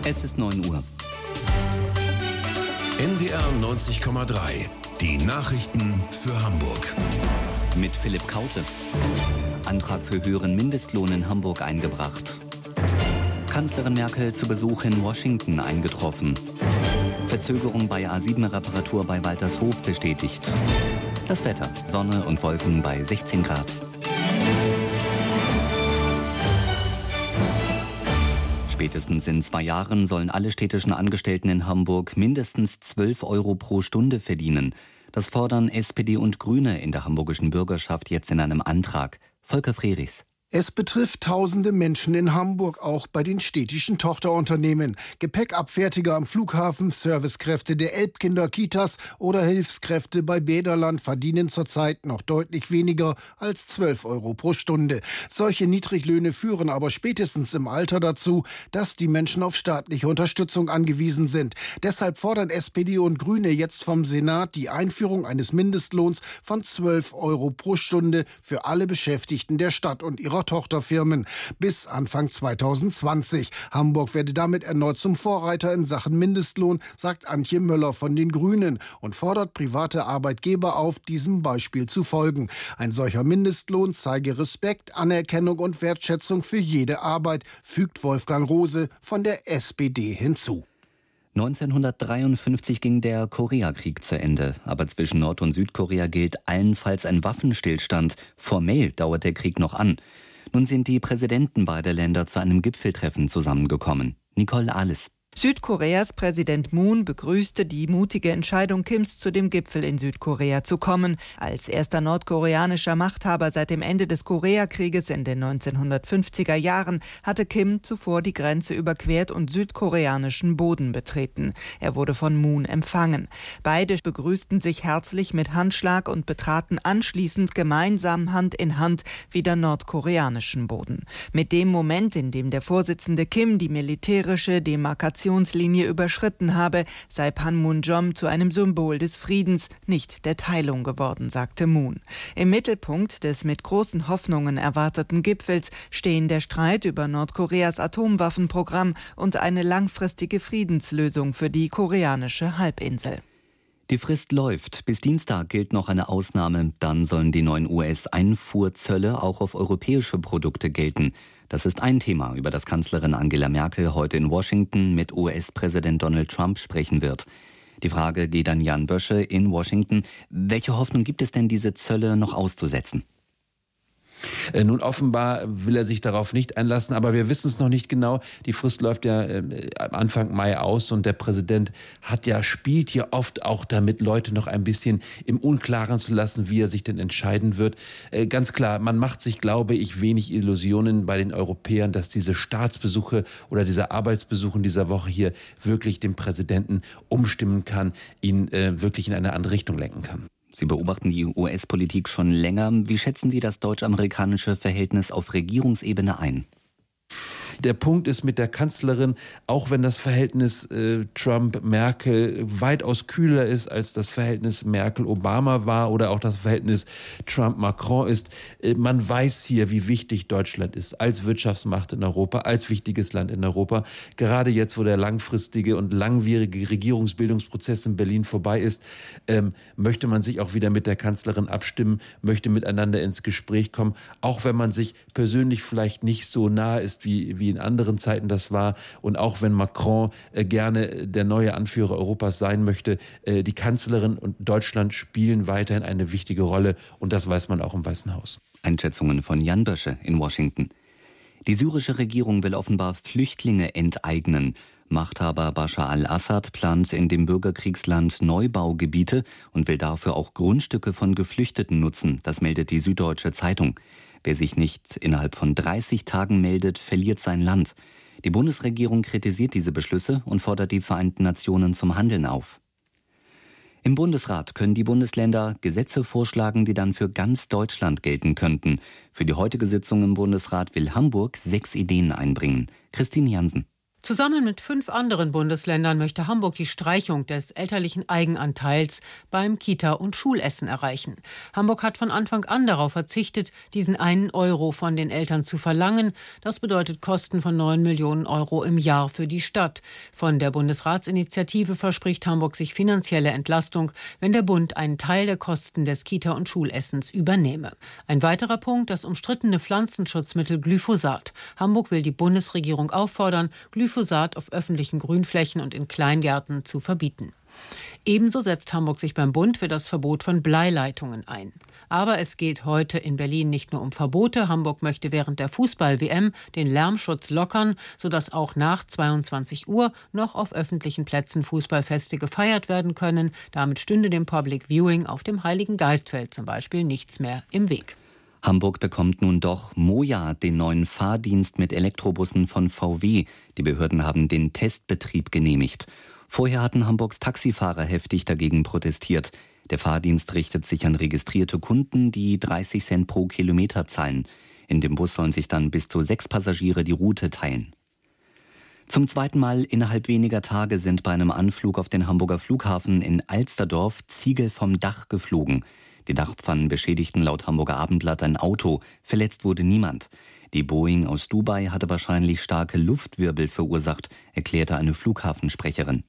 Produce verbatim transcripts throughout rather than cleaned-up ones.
Es ist neun Uhr. N D R neunzig Komma drei. Die Nachrichten für Hamburg. Mit Philipp Kaute. Antrag für höheren Mindestlohn in Hamburg eingebracht. Kanzlerin Merkel zu Besuch in Washington eingetroffen. Verzögerung bei A sieben Reparatur bei Waltershof bestätigt. Das Wetter: Sonne und Wolken bei sechzehn Grad. Spätestens in zwei Jahren sollen alle städtischen Angestellten in Hamburg mindestens zwölf Euro pro Stunde verdienen. Das fordern S P D und Grüne in der hamburgischen Bürgerschaft jetzt in einem Antrag. Volker Frerichs. Es betrifft tausende Menschen in Hamburg, auch bei den städtischen Tochterunternehmen. Gepäckabfertiger am Flughafen, Servicekräfte der Elbkinder-Kitas oder Hilfskräfte bei Bäderland verdienen zurzeit noch deutlich weniger als zwölf Euro pro Stunde. Solche Niedriglöhne führen aber spätestens im Alter dazu, dass die Menschen auf staatliche Unterstützung angewiesen sind. Deshalb fordern S P D und Grüne jetzt vom Senat die Einführung eines Mindestlohns von zwölf Euro pro Stunde für alle Beschäftigten der Stadt und ihrer Tochterfirmen bis Anfang zweitausendzwanzig. Hamburg werde damit erneut zum Vorreiter in Sachen Mindestlohn, sagt Antje Möller von den Grünen und fordert private Arbeitgeber auf, diesem Beispiel zu folgen. Ein solcher Mindestlohn zeige Respekt, Anerkennung und Wertschätzung für jede Arbeit, fügt Wolfgang Rose von der S P D hinzu. neunzehnhundertdreiundfünfzig ging der Koreakrieg zu Ende. Aber zwischen Nord- und Südkorea gilt allenfalls ein Waffenstillstand. Formell dauert der Krieg noch an. Nun sind die Präsidenten beider Länder zu einem Gipfeltreffen zusammengekommen. Nicole Ahles. Südkoreas Präsident Moon begrüßte die mutige Entscheidung Kims, zu dem Gipfel in Südkorea zu kommen. Als erster nordkoreanischer Machthaber seit dem Ende des Koreakrieges in den neunzehnhundertfünfziger Jahren hatte Kim zuvor die Grenze überquert und südkoreanischen Boden betreten. Er wurde von Moon empfangen. Beide begrüßten sich herzlich mit Handschlag und betraten anschließend gemeinsam Hand in Hand wieder nordkoreanischen Boden. Mit dem Moment, in dem der Vorsitzende Kim die militärische Demarkation Linie überschritten habe, sei Panmunjom zu einem Symbol des Friedens, nicht der Teilung geworden, sagte Moon. Im Mittelpunkt des mit großen Hoffnungen erwarteten Gipfels stehen der Streit über Nordkoreas Atomwaffenprogramm und eine langfristige Friedenslösung für die koreanische Halbinsel. Die Frist läuft. Bis Dienstag gilt noch eine Ausnahme. Dann sollen die neuen U S-Einfuhrzölle auch auf europäische Produkte gelten. Das ist ein Thema, über das Kanzlerin Angela Merkel heute in Washington mit U S-Präsident Donald Trump sprechen wird. Die Frage geht an Jan Bösche in Washington. Welche Hoffnung gibt es denn, diese Zölle noch auszusetzen? Nun, offenbar will er sich darauf nicht einlassen, aber wir wissen es noch nicht genau. Die Frist läuft ja äh, Anfang Mai aus und der Präsident hat ja, spielt hier oft auch damit, Leute noch ein bisschen im Unklaren zu lassen, wie er sich denn entscheiden wird. Äh, ganz klar, man macht sich, glaube ich, wenig Illusionen bei den Europäern, dass diese Staatsbesuche oder dieser Arbeitsbesuch in dieser Woche hier wirklich den Präsidenten umstimmen kann, ihn äh, wirklich in eine andere Richtung lenken kann. Sie beobachten die U S-Politik schon länger. Wie schätzen Sie das deutsch-amerikanische Verhältnis auf Regierungsebene ein? Der Punkt ist mit der Kanzlerin, auch wenn das Verhältnis äh, Trump-Merkel weitaus kühler ist, als das Verhältnis Merkel-Obama war oder auch das Verhältnis Trump-Macron ist, äh, man weiß hier, wie wichtig Deutschland ist als Wirtschaftsmacht in Europa, als wichtiges Land in Europa. Gerade jetzt, wo der langfristige und langwierige Regierungsbildungsprozess in Berlin vorbei ist, ähm, möchte man sich auch wieder mit der Kanzlerin abstimmen, möchte miteinander ins Gespräch kommen, auch wenn man sich persönlich vielleicht nicht so nahe ist, wie, wie in anderen Zeiten das war. Und auch wenn Macron äh, gerne der neue Anführer Europas sein möchte, äh, die Kanzlerin und Deutschland spielen weiterhin eine wichtige Rolle. Und das weiß man auch im Weißen Haus. Einschätzungen von Jan Bösche in Washington. Die syrische Regierung will offenbar Flüchtlinge enteignen. Machthaber Bashar al-Assad plant in dem Bürgerkriegsland Neubaugebiete und will dafür auch Grundstücke von Geflüchteten nutzen. Das meldet die Süddeutsche Zeitung. Wer sich nicht innerhalb von dreißig Tagen meldet, verliert sein Land. Die Bundesregierung kritisiert diese Beschlüsse und fordert die Vereinten Nationen zum Handeln auf. Im Bundesrat können die Bundesländer Gesetze vorschlagen, die dann für ganz Deutschland gelten könnten. Für die heutige Sitzung im Bundesrat will Hamburg sechs Ideen einbringen. Christine Jansen. Zusammen mit fünf anderen Bundesländern möchte Hamburg die Streichung des elterlichen Eigenanteils beim Kita- und Schulessen erreichen. Hamburg hat von Anfang an darauf verzichtet, diesen einen Euro von den Eltern zu verlangen. Das bedeutet Kosten von neun Millionen Euro im Jahr für die Stadt. Von der Bundesratsinitiative verspricht Hamburg sich finanzielle Entlastung, wenn der Bund einen Teil der Kosten des Kita- und Schulessens übernehme. Ein weiterer Punkt, das umstrittene Pflanzenschutzmittel Glyphosat. Hamburg will die Bundesregierung auffordern, Glyphosat Glyphosat auf öffentlichen Grünflächen und in Kleingärten zu verbieten. Ebenso setzt Hamburg sich beim Bund für das Verbot von Bleileitungen ein. Aber es geht heute in Berlin nicht nur um Verbote. Hamburg möchte während der Fußball-W M den Lärmschutz lockern, sodass auch nach zweiundzwanzig Uhr noch auf öffentlichen Plätzen Fußballfeste gefeiert werden können. Damit stünde dem Public Viewing auf dem Heiligen Geistfeld zum Beispiel nichts mehr im Weg. Hamburg bekommt nun doch Moja, den neuen Fahrdienst mit Elektrobussen von V W. Die Behörden haben den Testbetrieb genehmigt. Vorher hatten Hamburgs Taxifahrer heftig dagegen protestiert. Der Fahrdienst richtet sich an registrierte Kunden, die dreißig Cent pro Kilometer zahlen. In dem Bus sollen sich dann bis zu sechs Passagiere die Route teilen. Zum zweiten Mal innerhalb weniger Tage sind bei einem Anflug auf den Hamburger Flughafen in Alsterdorf Ziegel vom Dach geflogen. Die Dachpfannen beschädigten laut Hamburger Abendblatt ein Auto. Verletzt wurde niemand. Die Boeing aus Dubai hatte wahrscheinlich starke Luftwirbel verursacht, erklärte eine Flughafensprecherin.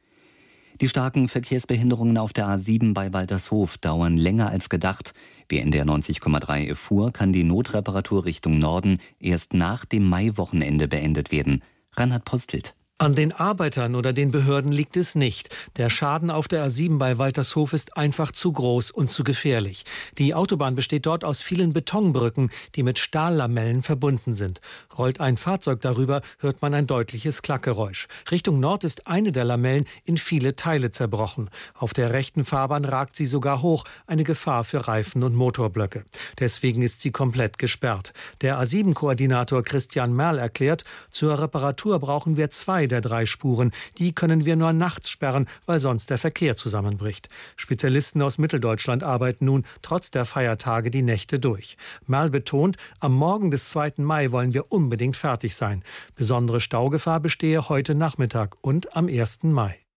Die starken Verkehrsbehinderungen auf der A sieben bei Waltershof dauern länger als gedacht. Wie N D R neunzig Komma drei erfuhr, kann die Notreparatur Richtung Norden erst nach dem Maiwochenende beendet werden. Reinhard Postelt. An den Arbeitern oder den Behörden liegt es nicht. Der Schaden auf der A sieben bei Waltershof ist einfach zu groß und zu gefährlich. Die Autobahn besteht dort aus vielen Betonbrücken, die mit Stahllamellen verbunden sind. Rollt ein Fahrzeug darüber, hört man ein deutliches Klackgeräusch. Richtung Nord ist eine der Lamellen in viele Teile zerbrochen. Auf der rechten Fahrbahn ragt sie sogar hoch, eine Gefahr für Reifen und Motorblöcke. Deswegen ist sie komplett gesperrt. Der A sieben Koordinator Christian Merl erklärt, zur Reparatur brauchen wir zwei der drei Spuren. Die können wir nur nachts sperren, weil sonst der Verkehr zusammenbricht. Spezialisten aus Mitteldeutschland arbeiten nun trotz der Feiertage die Nächte durch. Merl betont, am Morgen des zweiten Mai wollen wir unbedingt fertig sein. Besondere Staugefahr bestehe heute Nachmittag und am ersten Mai.